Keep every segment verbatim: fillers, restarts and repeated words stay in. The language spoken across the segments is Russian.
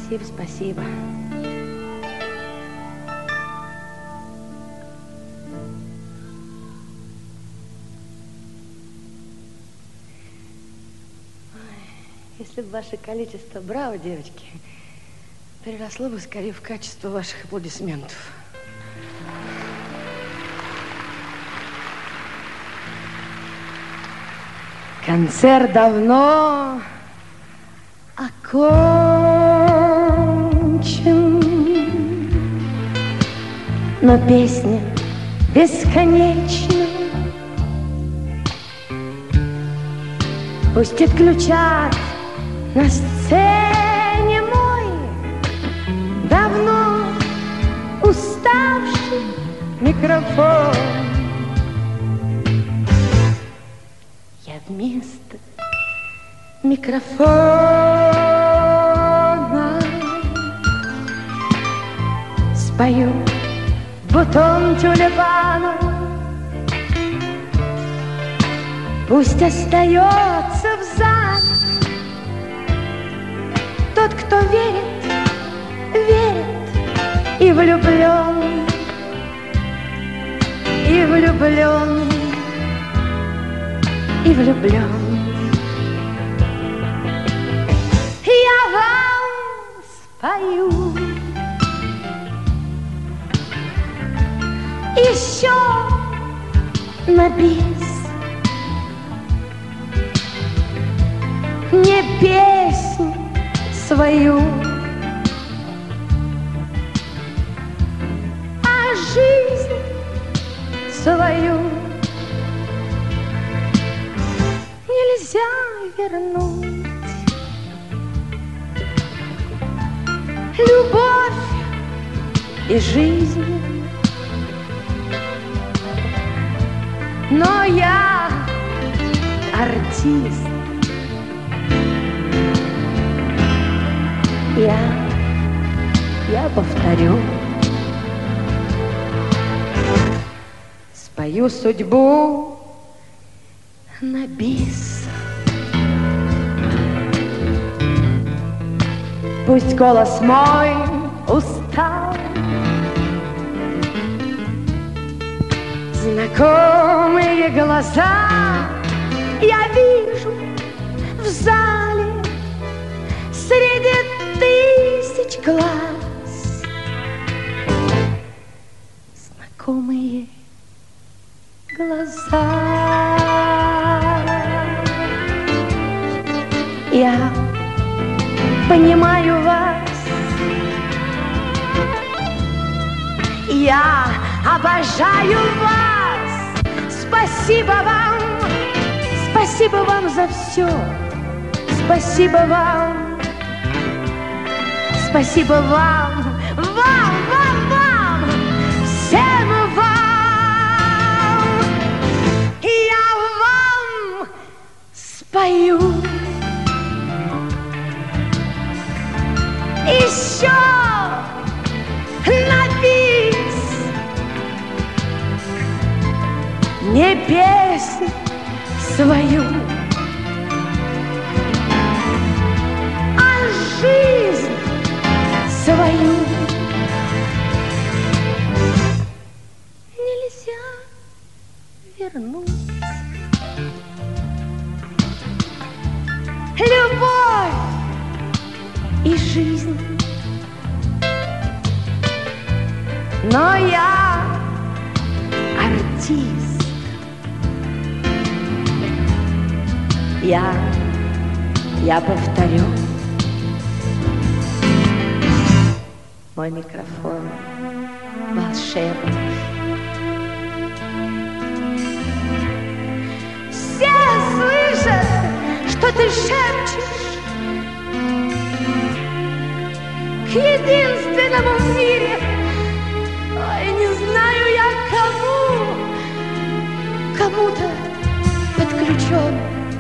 Спасибо, спасибо. Если бы ваше количество браво, девочки, переросло бы скорее в качество ваших аплодисментов. Концерт давно окончен, но песня бесконечна. Пусть отключат на сцене мой давно уставший микрофон. Я вместо микрофона спою бутон тюльпана. Пусть остается в зале тот, кто верит, верит и влюблен, и влюблен, и влюблен. Я вам спою еще на бис, не песню свою, а жизнь свою. Нельзя вернуть любовь и жизнь, но я артист. Я, я повторю, спою судьбу на бис. Пусть голос мой устал, знакомые глаза я вижу в зале среди тысяч глаз. Знакомые глаза. Я понимаю вас, я обожаю вас. Спасибо вам, спасибо вам за все. Спасибо вам, спасибо вам, вам, вам, вам, всем вам. Я вам спою еще на бис, не песню свою, а жизнь свою. Нельзя вернуть любовь и жизнь, но я артист. Я, я повторю, мой микрофон волшебный. Все слышат, что ты шепчешь к единственному в мире. Ой, не знаю я кому, кому-то подключен.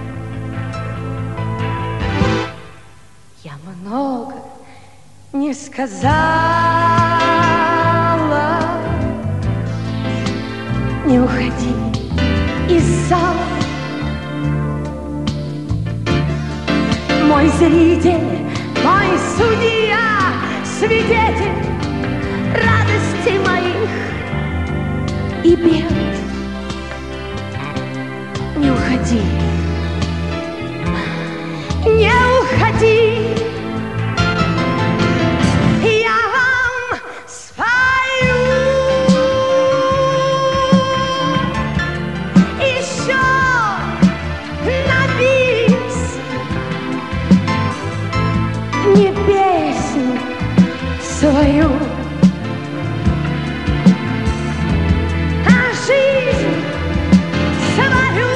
Я много не сказала. Не уходи из зала, мой зритель, мой судья. свидетель радостей моих и бед. Не уходи, не уходи, я вам спою еще на бис, не песню свою, а жизнь свою.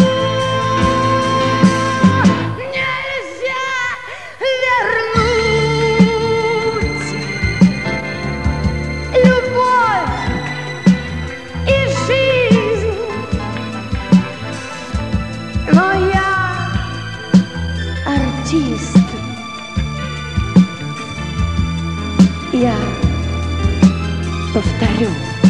Нельзя вернуть любовь и жизнь, но я артист. Я повторю.